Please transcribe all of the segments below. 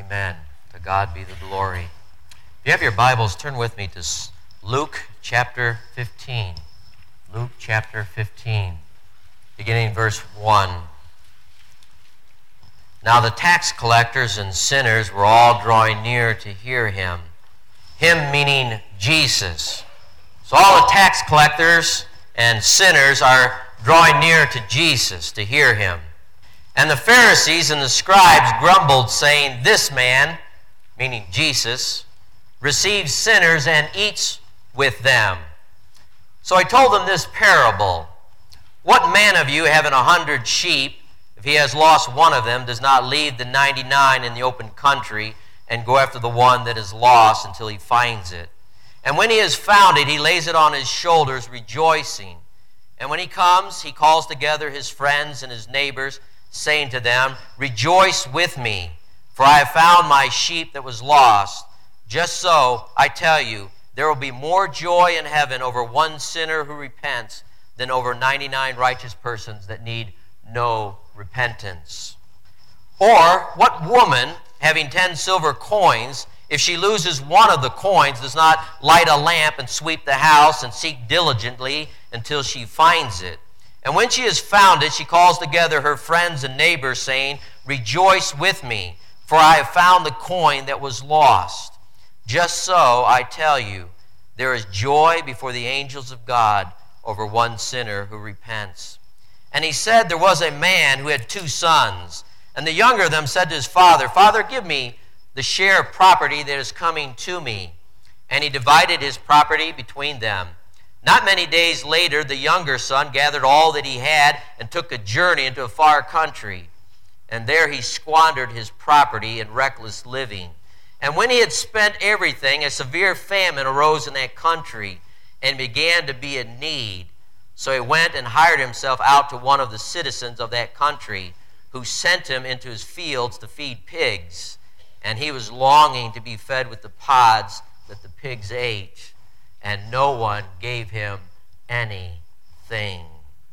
Amen. To God be the glory. If you have your Bibles, turn with me to Luke chapter 15. Luke chapter 15, beginning verse 1. Now the tax collectors and sinners were all drawing near to hear him. Him meaning Jesus. So all the tax collectors and sinners are drawing near to Jesus to hear him. And the Pharisees and the scribes grumbled, saying, "This man," meaning Jesus, "receives sinners and eats with them." So he told them this parable. "What man of you, having 100 sheep, if he has lost one of them, does not leave the 99 in the open country and go after the one that is lost until he finds it? And when he has found it, he lays it on his shoulders, rejoicing. And when he comes, he calls together his friends and his neighbors, saying to them, 'Rejoice with me, for I have found my sheep that was lost.' Just so, I tell you, there will be more joy in heaven over one sinner who repents than over 99 righteous persons that need no repentance. Or what woman, having 10 silver coins, if she loses one of the coins, does not light a lamp and sweep the house and seek diligently until she finds it? And when she has found it, she calls together her friends and neighbors, saying, 'Rejoice with me, for I have found the coin that was lost.' Just so, I tell you, there is joy before the angels of God over one sinner who repents." And he said, there was a man who had 2 sons. And the younger of them said to his father, "Father, give me the share of property that is coming to me." And he divided his property between them. Not many days later, the younger son gathered all that he had and took a journey into a far country. And there he squandered his property in reckless living. And when he had spent everything, a severe famine arose in that country and began to be in need. So he went and hired himself out to one of the citizens of that country, who sent him into his fields to feed pigs. And he was longing to be fed with the pods that the pigs ate, and no one gave him anything.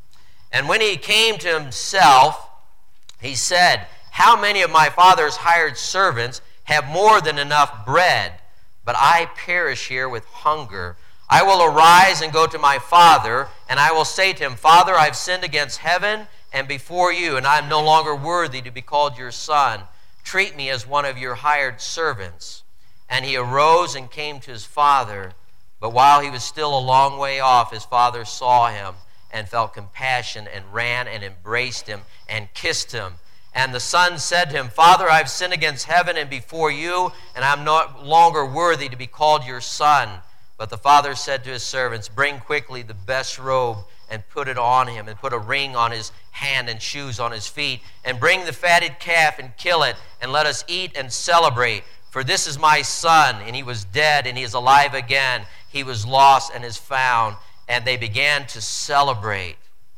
And when he came to himself, he said, "How many of my father's hired servants have more than enough bread, but I perish here with hunger? I will arise and go to my father, and I will say to him, 'Father, I've sinned against heaven and before you, and I am no longer worthy to be called your son. Treat me as one of your hired servants.' And he arose and came to his father. But while he was still a long way off, his father saw him and felt compassion and ran and embraced him and kissed him. And the son said to him, 'Father, I have sinned against heaven and before you, and I am no longer worthy to be called your son.' But the father said to his servants, 'Bring quickly the best robe and put it on him, and put a ring on his hand and shoes on his feet. And bring the fatted calf and kill it, and let us eat and celebrate. For this is my son, and he was dead, and he is alive again. He was lost and is found.' And they began to celebrate.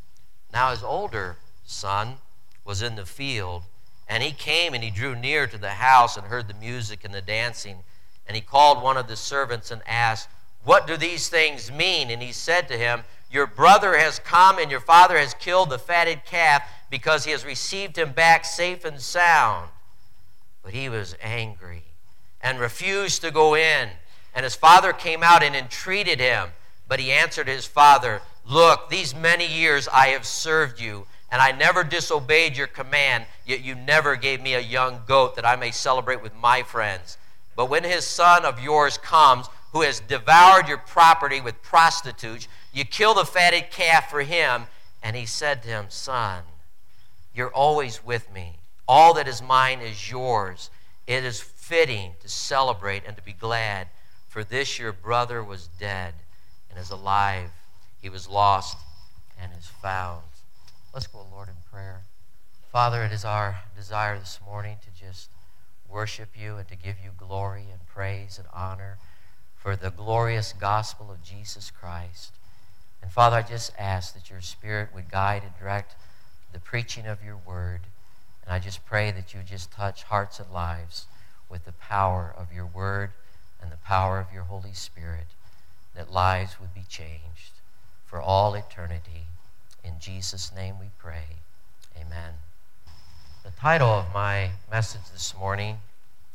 Now his older son was in the field, and he came and he drew near to the house and heard the music and the dancing. And he called one of the servants and asked, 'What do these things mean?' And he said to him, 'Your brother has come, and your father has killed the fatted calf, because he has received him back safe and sound.' But he was angry and refused to go in. And his father came out and entreated him. But he answered his father, 'Look, these many years I have served you, and I never disobeyed your command, yet you never gave me a young goat that I may celebrate with my friends. But when his son of yours comes, who has devoured your property with prostitutes, you kill the fatted calf for him.' And he said to him, 'Son, you're always with me. All that is mine is yours. It is fitting to celebrate and to be glad. For this your brother was dead and is alive. He was lost and is found.'" Let's go, Lord, in prayer. Father, it is our desire this morning to just worship you and to give you glory and praise and honor for the glorious gospel of Jesus Christ. And Father, I just ask that your Spirit would guide and direct the preaching of your word. And I just pray that you just touch hearts and lives with the power of your word and the power of your Holy Spirit, that lives would be changed for all eternity. In Jesus' name we pray. Amen. The title of my message this morning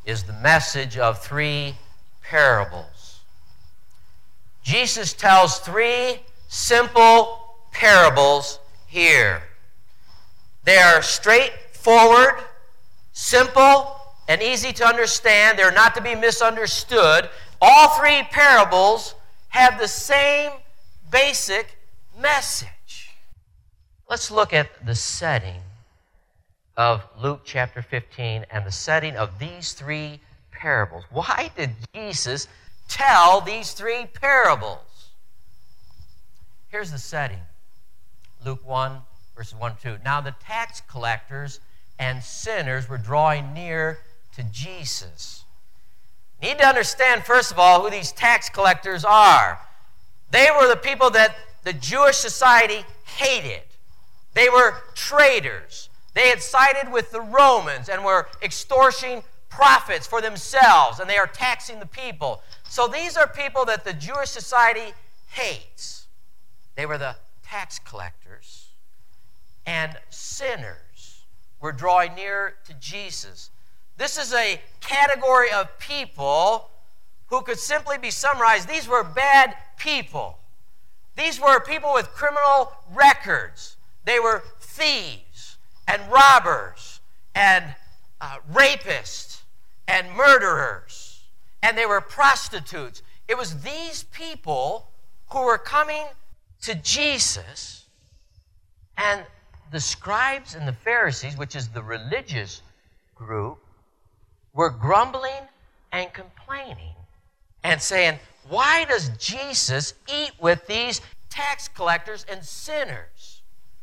is the message of three parables. Jesus tells three simple parables here. They are straightforward, simple, and easy to understand. They're not to be misunderstood. All three parables have the same basic message. Let's look at the setting of Luke chapter 15 and the setting of these three parables. Why did Jesus tell these three parables? Here's the setting. Luke 1, verses 1 and 2. Now the tax collectors and sinners were drawing near to Jesus. You need to understand, first of all, who these tax collectors are. They were the people that the Jewish society hated. They were traitors. They had sided with the Romans and were extorting profits for themselves, and they are taxing the people. So these are people that the Jewish society hates. They were the tax collectors, and sinners were drawing near to Jesus. This is a category of people who could simply be summarized. These were bad people. These were people with criminal records. They were thieves and robbers and rapists and murderers. And they were prostitutes. It was these people who were coming to Jesus, and the scribes and the Pharisees, which is the religious group, were grumbling and complaining and saying, why does Jesus eat with these tax collectors and sinners?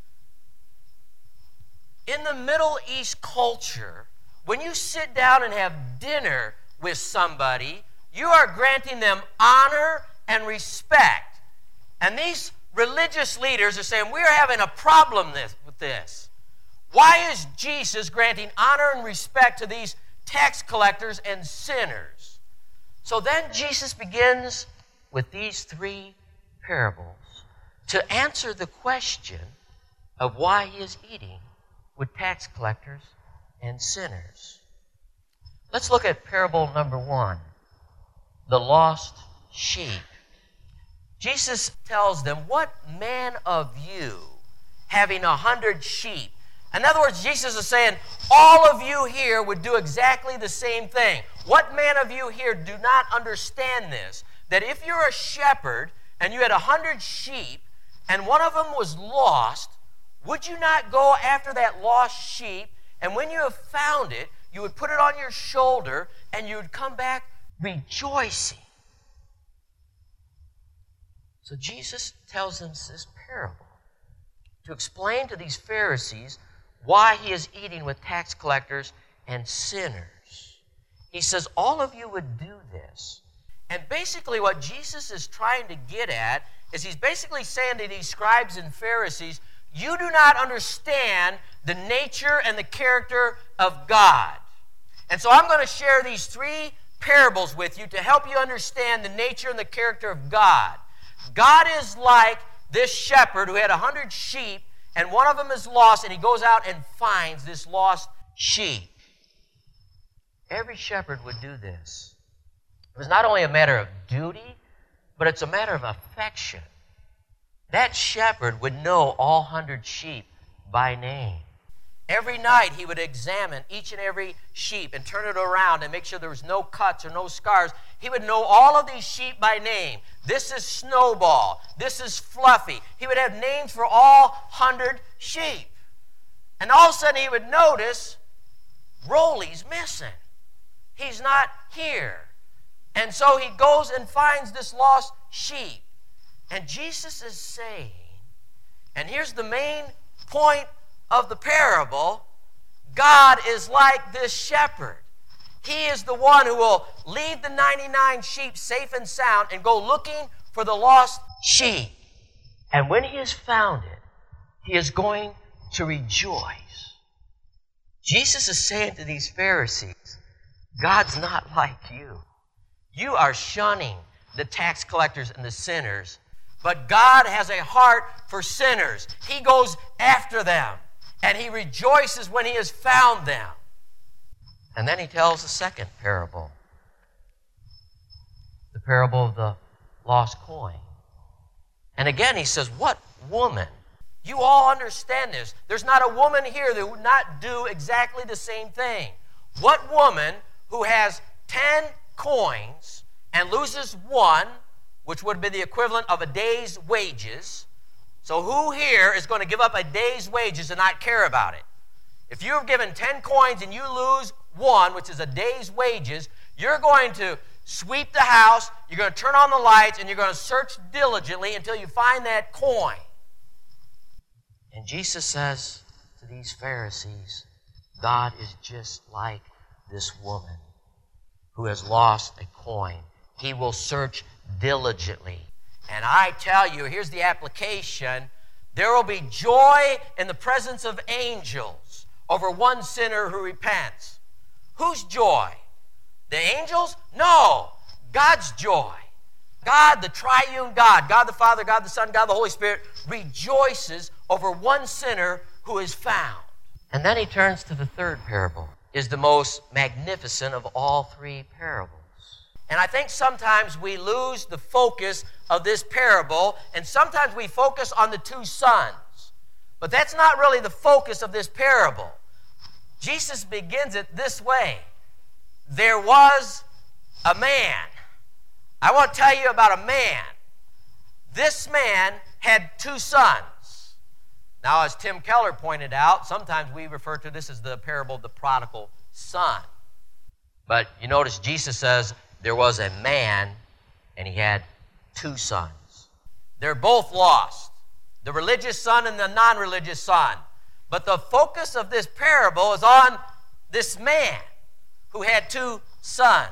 In the Middle East culture, when you sit down and have dinner with somebody, you are granting them honor and respect. And these religious leaders are saying, we are having a problem with this. Why is Jesus granting honor and respect to these tax collectors and sinners? So then Jesus begins with these three parables to answer the question of why he is eating with tax collectors and sinners. Let's look at parable number 1, the lost sheep. Jesus tells them, what man of you, having 100 sheep? In other words, Jesus is saying, all of you here would do exactly the same thing. What man of you here do not understand this? That if you're a shepherd and you had 100 sheep and one of them was lost, would you not go after that lost sheep? And when you have found it, you would put it on your shoulder and you would come back rejoicing. So Jesus tells them this parable to explain to these Pharisees why he is eating with tax collectors and sinners. He says, all of you would do this. And basically what Jesus is trying to get at is he's basically saying to these scribes and Pharisees, you do not understand the nature and the character of God. And so I'm going to share these three parables with you to help you understand the nature and the character of God. God is like this shepherd who had 100 sheep, and one of them is lost, and he goes out and finds this lost sheep. Every shepherd would do this. It was not only a matter of duty, but it's a matter of affection. That shepherd would know all 100 sheep by name. Every night he would examine each and every sheep and turn it around and make sure there was no cuts or no scars. He would know all of these sheep by name. This is Snowball. This is Fluffy. He would have names for all 100 sheep. And all of a sudden he would notice Rolly's missing. He's not here. And so he goes and finds this lost sheep. And Jesus is saying, and here's the main point of the parable, God is like this shepherd. He is the one who will leave the 99 sheep safe and sound and go looking for the lost sheep. And when he has found it, he is going to rejoice. Jesus is saying to these Pharisees, God's not like you. You are shunning the tax collectors and the sinners, but God has a heart for sinners. He goes after them, and he rejoices when he has found them. And then he tells the second parable, the parable of the lost coin. And again he says, what woman? You all understand this. There's not a woman here that would not do exactly the same thing. What woman who has 10 coins and loses one, which would be the equivalent of a day's wages, so who here is going to give up a day's wages and not care about it? If you're given 10 coins and you lose one, which is a day's wages, you're going to sweep the house, you're going to turn on the lights, and you're going to search diligently until you find that coin. And Jesus says to these Pharisees, God is just like this woman who has lost a coin. He will search diligently. And I tell you, here's the application. There will be joy in the presence of angels over one sinner who repents. Whose joy? The angels? No. God's joy. God, the triune God, God the Father, God the Son, God the Holy Spirit, rejoices over one sinner who is found. And then he turns to the third parable, is the most magnificent of all three parables. And I think sometimes we lose the focus of this parable, and sometimes we focus on the two sons. But that's not really the focus of this parable. Jesus begins it this way. There was a man. I want to tell you about a man. This man had two sons. Now, as Tim Keller pointed out, sometimes we refer to this as the parable of the prodigal son. But you notice Jesus says there was a man and he had two sons. They're both lost, the religious son and the non-religious son. But the focus of this parable is on this man who had two sons.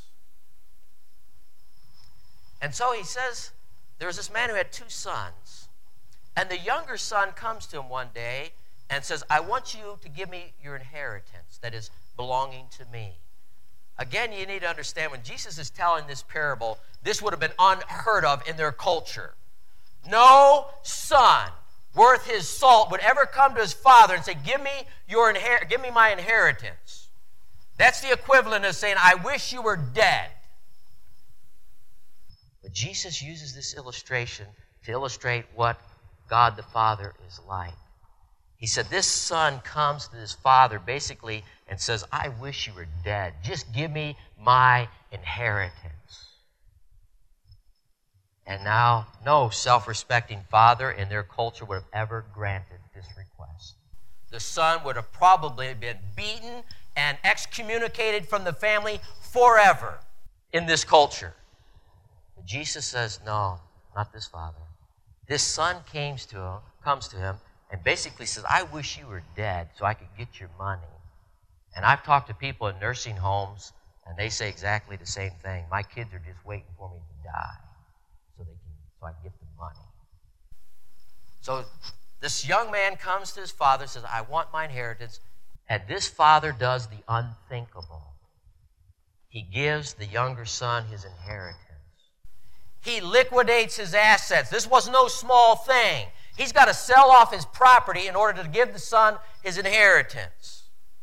And so he says, there was this man who had two sons, and the younger son comes to him one day and says, I want you to give me your inheritance that is belonging to me. Again, you need to understand, when Jesus is telling this parable, this would have been unheard of in their culture. No son worth his salt would ever come to his father and say, give me my inheritance. That's the equivalent of saying, I wish you were dead. But Jesus uses this illustration to illustrate what God the Father is like. He said, this son comes to his father basically and says, I wish you were dead. Just give me my inheritance. And now, no self-respecting father in their culture would have ever granted this request. The son would have probably been beaten and excommunicated from the family forever in this culture. But Jesus says, no, not this father. This son comes to him and basically says, I wish you were dead so I could get your money. And I've talked to people in nursing homes, and they say exactly the same thing. My kids are just waiting for me to die so I can get the money. So this young man comes to his father and says, I want my inheritance. And this father does the unthinkable. He gives the younger son his inheritance. He liquidates his assets. This was no small thing. He's got to sell off his property in order to give the son his inheritance.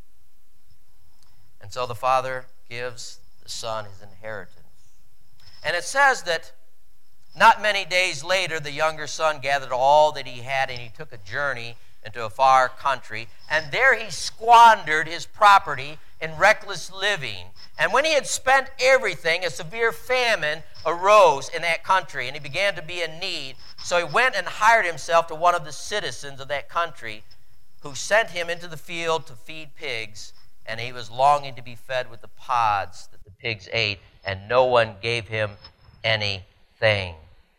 And so the father gives the son his inheritance. And it says that not many days later, the younger son gathered all that he had, and he took a journey into a far country. And there he squandered his property in reckless living. And when he had spent everything, a severe famine arose in that country, and he began to be in need. So he went and hired himself to one of the citizens of that country, who sent him into the field to feed pigs. And he was longing to be fed with the pods that the pigs ate, and no one gave him anything.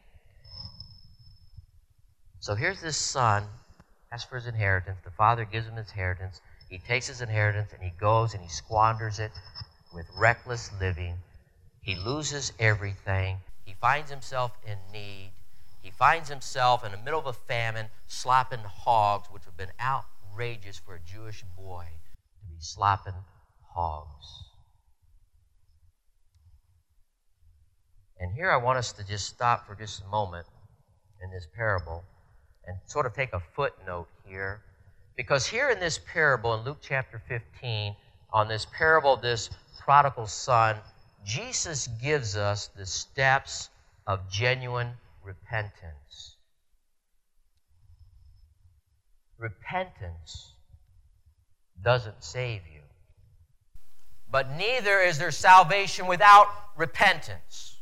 So here's this son, asks for his inheritance. The father gives him his inheritance. He takes his inheritance and he goes and he squanders it with reckless living. He loses everything. He finds himself in need. He finds himself in the middle of a famine, slopping hogs, which would have been outrageous for a Jewish boy to be slopping hogs. And here I want us to just stop for just a moment in this parable and sort of take a footnote here. Because here in this parable in Luke chapter 15, on this parable of this prodigal son, Jesus gives us the steps of genuine repentance. Repentance doesn't save you. But neither is there salvation without repentance.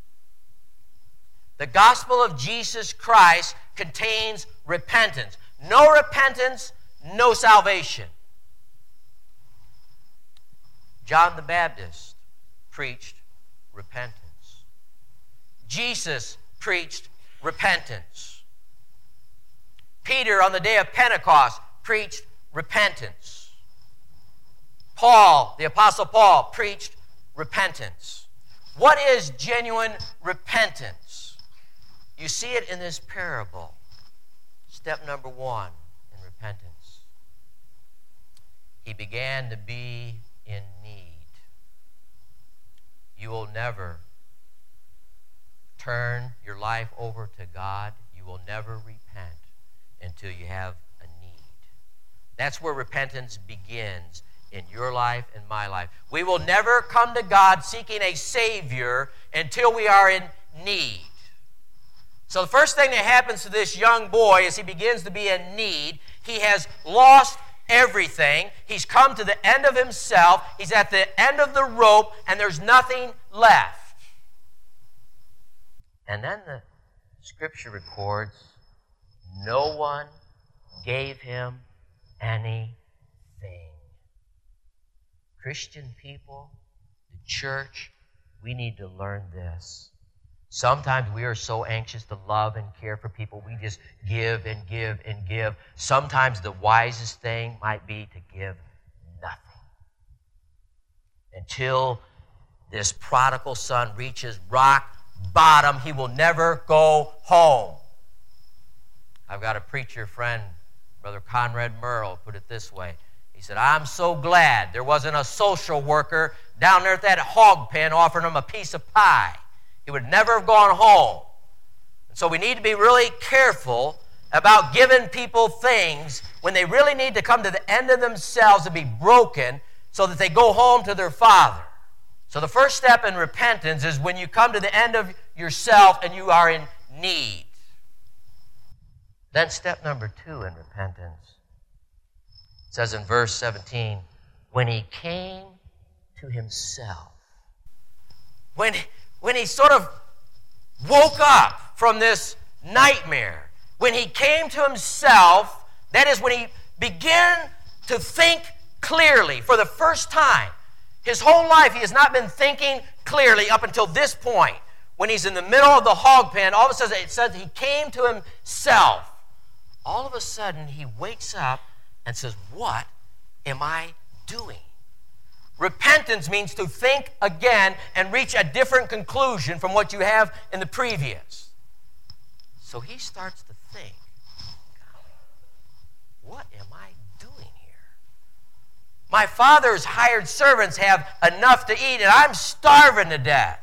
The gospel of Jesus Christ contains repentance. No repentance, no salvation. John the Baptist preached repentance. Jesus preached repentance. Peter, on the day of Pentecost, preached repentance. Paul, the Apostle Paul, preached repentance. What is genuine repentance? You see it in this parable. Step number 1 in repentance. He began to be in need. You will never turn your life over to God. You will never repent until you have a need. That's where repentance begins in your life and my life. We will never come to God seeking a Savior until we are in need. So the first thing that happens to this young boy as he begins to be in need, he has lost everything. He's come to the end of himself. He's at the end of the rope, and there's nothing left. And then the Scripture records, no one gave him anything. Christian people, the church, we need to learn this. Sometimes we are so anxious to love and care for people, we just give and give and give. Sometimes the wisest thing might be to give nothing. Until this prodigal son reaches rock bottom, he will never go home. I've got a preacher friend, Brother Conrad Merle, put it this way. He said, I'm so glad there wasn't a social worker down there at that hog pen offering him a piece of pie. He would never have gone home. And so we need to be really careful about giving people things when they really need to come to the end of themselves and be broken so that they go home to their Father. So the first step in repentance is when you come to the end of yourself and you are in need. Then step number 2 in repentance. It says in verse 17, when he came to himself. When he sort of woke up from this nightmare, when he came to himself, that is when he began to think clearly for the first time. His whole life he has not been thinking clearly up until this point. When he's in the middle of the hog pen, all of a sudden it says he came to himself. All of a sudden he wakes up and says, what am I doing? Repentance means to think again and reach a different conclusion from what you have in the previous. So he starts to think, what am I doing here? My father's hired servants have enough to eat and I'm starving to death.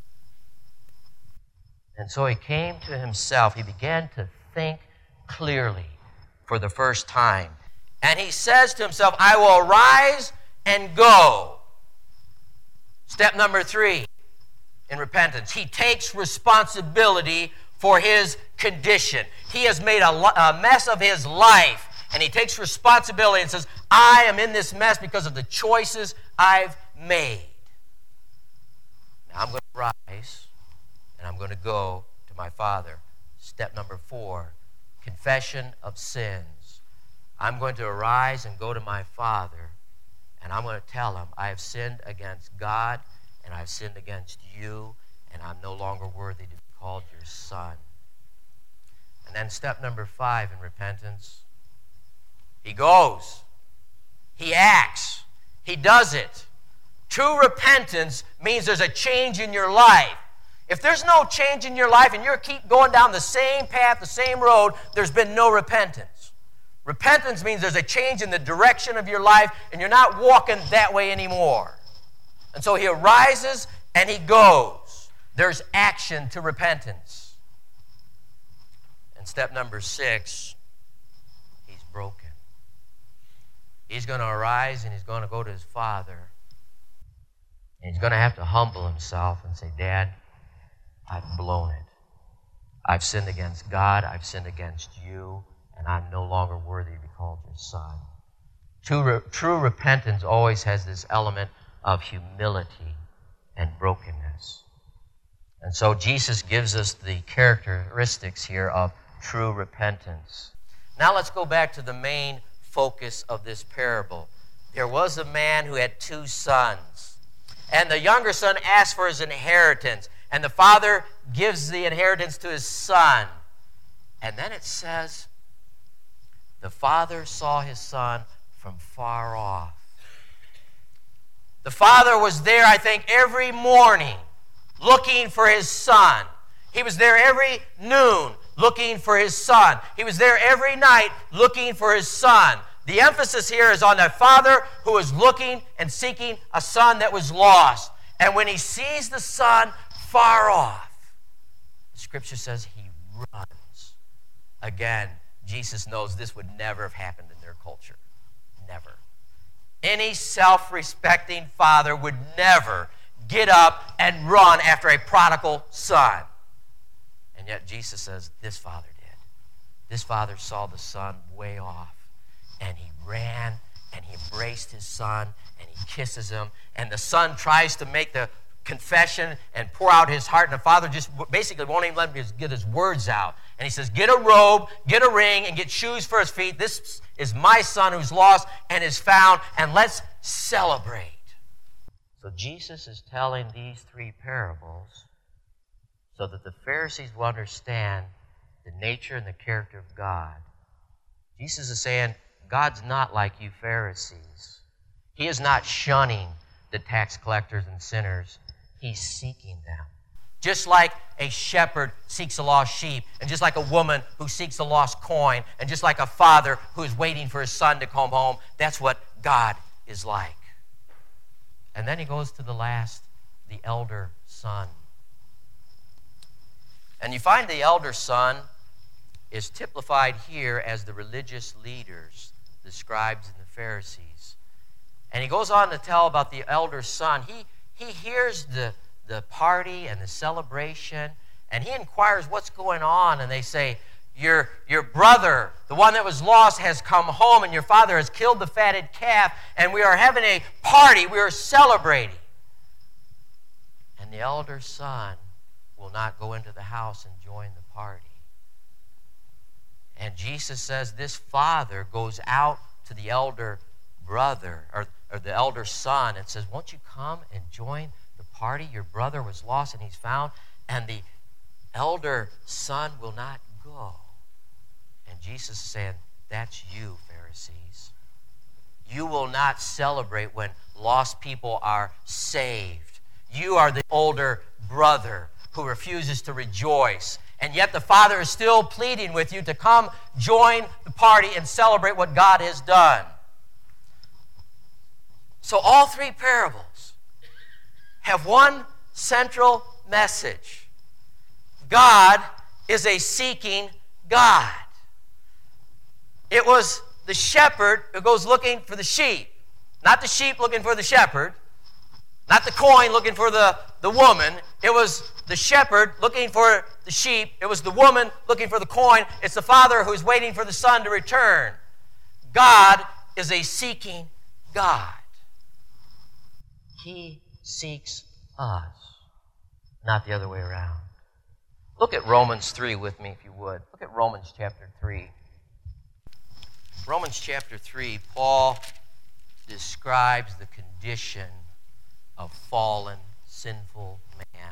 And so he came to himself. He began to think clearly for the first time. And he says to himself, I will arise and go. Step number 3 in repentance. He takes responsibility for his condition. He has made a mess of his life, and he takes responsibility and says, I am in this mess because of the choices I've made. Now I'm going to rise, and I'm going to go to my Father. Step number 4, confession of sins. I'm going to arise and go to my Father, and I'm going to tell him, I have sinned against God, and I've sinned against you, and I'm no longer worthy to be called your son. And then step number 5 in repentance, he goes. He acts. He does it. True repentance means there's a change in your life. If there's no change in your life and you keep going down the same path, the same road, there's been no repentance. Repentance means there's a change in the direction of your life and you're not walking that way anymore. And so he arises and he goes. There's action to repentance. And step number 6, he's broken. He's going to arise and he's going to go to his father. And he's going to have to humble himself and say, Dad, I've blown it. I've sinned against God. I've sinned against you. And I'm no longer worthy to be called your son. True repentance always has this element of humility and brokenness. And so Jesus gives us the characteristics here of true repentance. Now let's go back to the main focus of this parable. There was a man who had 2 sons. And the younger son asked for his inheritance. And the father gives the inheritance to his son. And then it says, the father saw his son from far off. The father was there, I think, every morning looking for his son. He was there every noon looking for his son. He was there every night looking for his son. The emphasis here is on the father who was looking and seeking a son that was lost. And when he sees the son far off, the scripture says he runs. Again, Jesus knows this would never have happened in their culture. Never. Any self-respecting father would never get up and run after a prodigal son. And yet Jesus says this father did. This father saw the son way off. And he ran and he embraced his son and he kisses him. And the son tries to make the confession and pour out his heart. And the father just basically won't even let him get his words out. And he says, get a robe, get a ring, and get shoes for his feet. This is my son who's lost and is found. And let's celebrate. So Jesus is telling these 3 parables so that the Pharisees will understand the nature and the character of God. Jesus is saying, God's not like you Pharisees. He is not shunning the tax collectors and sinners. He's seeking them. Just like a shepherd seeks a lost sheep, and just like a woman who seeks a lost coin, and just like a father who is waiting for his son to come home, that's what God is like. And then he goes to the last, the elder son. And you find the elder son is typified here as the religious leaders, the scribes and the Pharisees. And he goes on to tell about the elder son. He hears the party and the celebration, and he inquires what's going on. And they say, your brother, the one that was lost, has come home, and your father has killed the fatted calf, and we are having a party. We are celebrating. And the elder son will not go into the house and join the party. And Jesus says this father goes out to the elder brother, or the elder son, and says, won't you come and join the party? Your brother was lost and he's found. And the elder son will not go. And Jesus is saying, that's you, Pharisees. You will not celebrate when lost people are saved. You are the older brother who refuses to rejoice. And yet the Father is still pleading with you to come join the party and celebrate what God has done. So all 3 parables have one central message. God is a seeking God. It was the shepherd who goes looking for the sheep, not the sheep looking for the shepherd, not the coin looking for the woman. It was the shepherd looking for the sheep. It was the woman looking for the coin. It's the father who's waiting for the son to return. God is a seeking God. He seeks us, not the other way around. Look at Romans 3 with me, if you would. Look at Romans chapter 3. Romans chapter 3, Paul describes the condition of fallen, sinful man.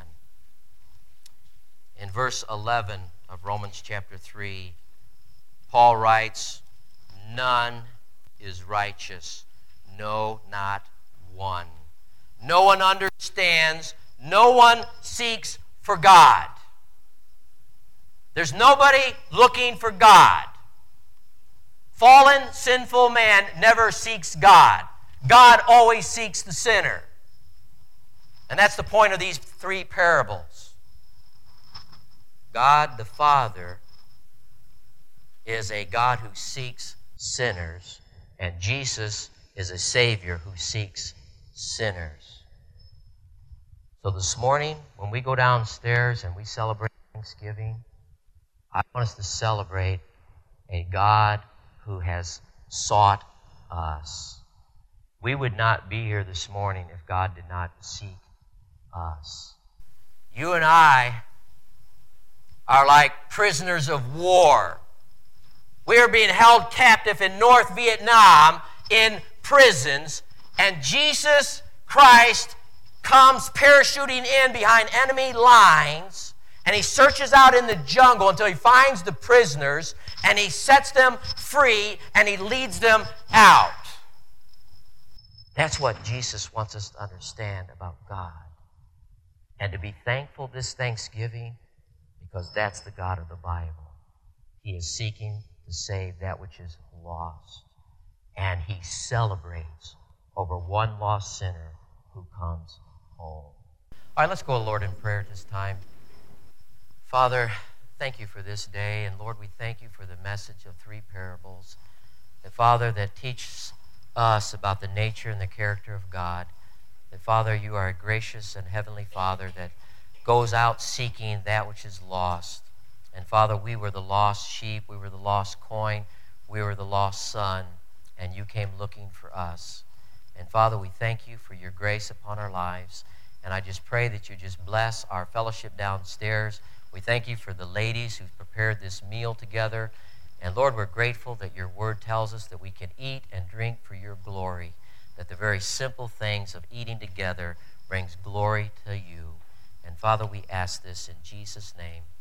In verse 11 of Romans chapter 3, Paul writes, none is righteous, no, not one. No one understands, no one seeks for God. There's nobody looking for God. Fallen, sinful man never seeks God. God always seeks the sinner. And that's the point of these 3 parables. God the Father is a God who seeks sinners, And Jesus is a Savior who seeks sinners. So this morning, when we go downstairs and we celebrate Thanksgiving, I want us to celebrate a God who has sought us. We would not be here this morning if God did not seek us. You and I are like prisoners of war. We are being held captive in North Vietnam in prisons, and Jesus Christ comes parachuting in behind enemy lines, and he searches out in the jungle until he finds the prisoners, and he sets them free, and he leads them out. That's what Jesus wants us to understand about God, and to be thankful this Thanksgiving, because that's the God of the Bible. He is seeking to save that which is lost, and he celebrates over one lost sinner who comes home. All right, let's go to Lord in prayer at this time. Father, thank you for this day, and Lord, we thank you for the message of 3 parables, that Father, that teach us about the nature and the character of God. That Father, you are a gracious and heavenly Father that goes out seeking that which is lost. And Father, we were the lost sheep, we were the lost coin, we were the lost son, and you came looking for us. And Father, we thank you for your grace upon our lives. And I just pray that you just bless our fellowship downstairs. We thank you for the ladies who've prepared this meal together. And Lord, we're grateful that your word tells us that we can eat and drink for your glory, that the very simple things of eating together brings glory to you. And Father, we ask this in Jesus' name.